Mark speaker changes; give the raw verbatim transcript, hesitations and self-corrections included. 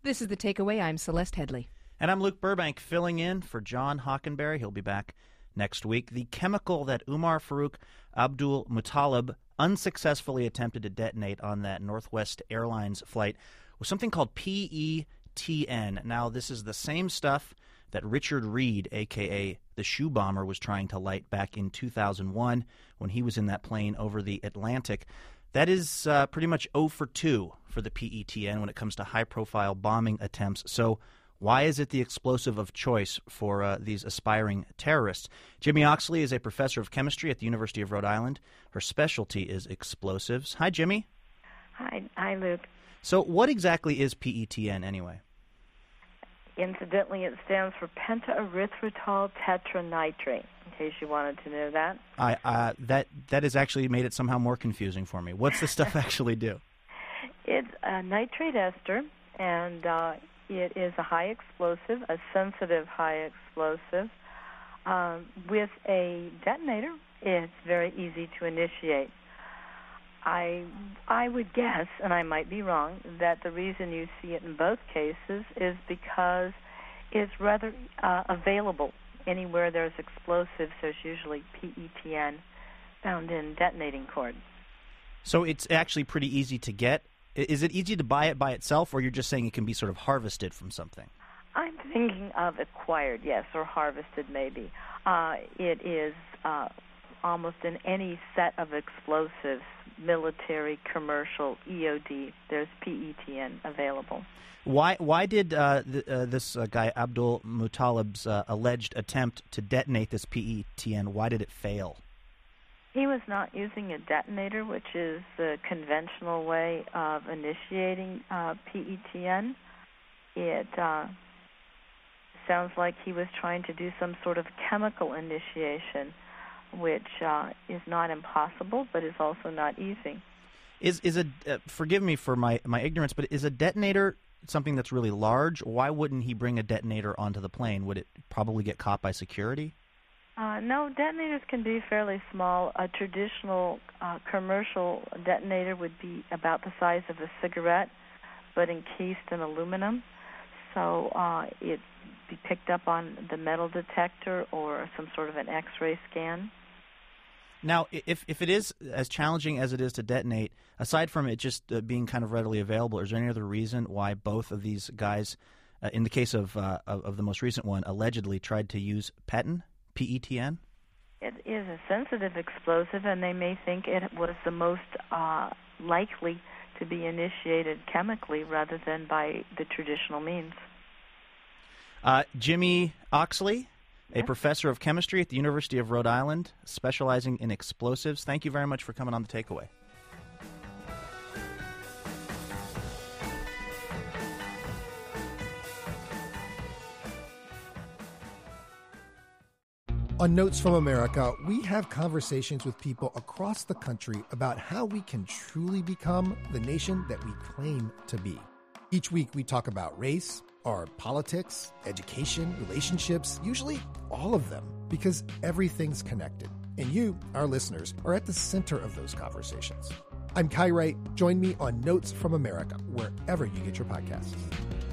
Speaker 1: This is The Takeaway. I'm Celeste Headley.
Speaker 2: And I'm Luke Burbank, filling in for John Hockenberry. He'll be back next week. The chemical that Umar Farouk Abdul Muttalib unsuccessfully attempted to detonate on that Northwest Airlines flight was something called P E T N. Now, this is the same stuff that Richard Reed, a k a the shoe bomber, was trying to light back in two thousand one when he was in that plane over the Atlantic. That is uh, pretty much oh for two for the P E T N when it comes to high-profile bombing attempts. So why is it the explosive of choice for uh, these aspiring terrorists? Jimmy Oxley is a professor of chemistry at the University of Rhode Island. Her specialty is explosives. Hi, Jimmy.
Speaker 3: Hi, hi, Luke.
Speaker 2: So what exactly is P E T N anyway?
Speaker 3: Incidentally, it stands for pentaerythritol tetranitrate, in case you wanted to know that.
Speaker 2: I uh, that that has actually made it somehow more confusing for me. What's the stuff actually do?
Speaker 3: It's a nitrate ester, and uh, it is a high explosive, a sensitive high explosive. Um, with a detonator, it's very easy to initiate. I I would guess, and I might be wrong, that the reason you see it in both cases is because it's rather uh, available anywhere there's explosives. There's usually P E T N found in detonating cord.
Speaker 2: So it's actually pretty easy to get. Is it easy to buy it by itself, or you're just saying it can be sort of harvested from something?
Speaker 3: I'm thinking of acquired, yes, or harvested maybe. Uh, it is uh, almost in any set of explosives, military, commercial, E O D, there's P E T N available.
Speaker 2: Why Why did uh, th- uh, this uh, guy Abdul Muttalib's uh, alleged attempt to detonate this P E T N, why did it fail?
Speaker 3: He was not using a detonator, which is the conventional way of initiating uh, P E T N. It uh, sounds like he was trying to do some sort of chemical initiation, which uh, is not impossible, but is also not easy.
Speaker 2: Is is a uh, forgive me for my, my ignorance, but is a detonator something that's really large? Why wouldn't he bring a detonator onto the plane? Would it probably get caught by security?
Speaker 3: Uh, no, detonators can be fairly small. A traditional uh, commercial detonator would be about the size of a cigarette, but encased in aluminum. So uh, it'd be picked up on the metal detector or some sort of an X-ray scan.
Speaker 2: Now, if if it is as challenging as it is to detonate, aside from it just uh, being kind of readily available, is there any other reason why both of these guys, uh, in the case of, uh, of of the most recent one, allegedly tried to use P E T N, P E T N?
Speaker 3: It is a sensitive explosive, and they may think it was the most uh, likely to be initiated chemically rather than by the traditional means.
Speaker 2: Uh, Jimmy Oxley, a
Speaker 3: Yes.
Speaker 2: professor of chemistry at the University of Rhode Island, specializing in explosives. Thank you very much for coming on The Takeaway.
Speaker 4: On Notes from America, we have conversations with people across the country about how we can truly become the nation that we claim to be. Each week we talk about race, our politics, education, relationships, usually all of them, because everything's connected. And you, our listeners, are at the center of those conversations. I'm Kai Wright. Join me on Notes from America, wherever you get your podcasts.